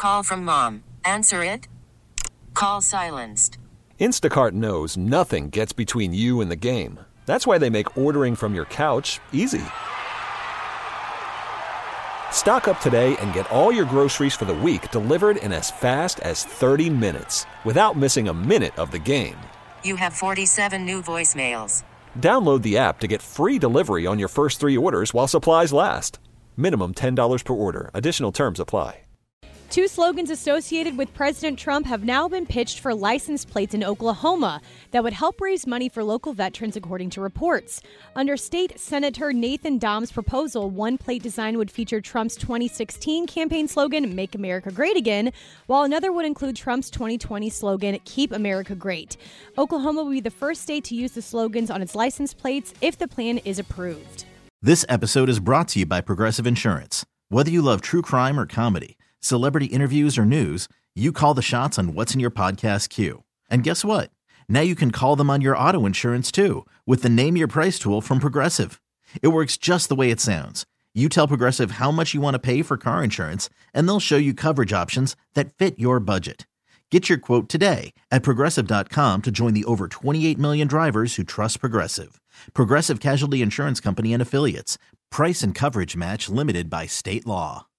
call from mom. Answer it. Call silenced. Instacart knows nothing gets between you and the game. That's why they make ordering from your couch easy. Stock up today and get all your groceries for the week delivered in as fast as 30 minutes without missing a minute of the game. You have 47 new voicemails. Download the app to get free delivery on your first 3 orders while supplies last. Minimum $10 per order. Additional terms apply. 2 slogans associated with President Trump have now been pitched for license plates in Oklahoma that would help raise money for local veterans, according to reports. Under State Senator Nathan Dom's proposal, one plate design would feature Trump's 2016 campaign slogan, Make America Great Again, while another would include Trump's 2020 slogan, Keep America Great. Oklahoma will be the first state to use the slogans on its license plates if the plan is approved. This episode is brought to you by Progressive Insurance. Whether you love true crime or comedy, celebrity interviews or news, you call the shots on what's in your podcast queue. And guess what? Now you can call them on your auto insurance too with the Name Your Price tool from Progressive. It works just the way it sounds. You tell Progressive how much you want to pay for car insurance, and they'll show you coverage options that fit your budget. Get your quote today at Progressive.com to join the over 28 million drivers who trust Progressive. Progressive Casualty Insurance Company and Affiliates. Price and coverage match limited by state law.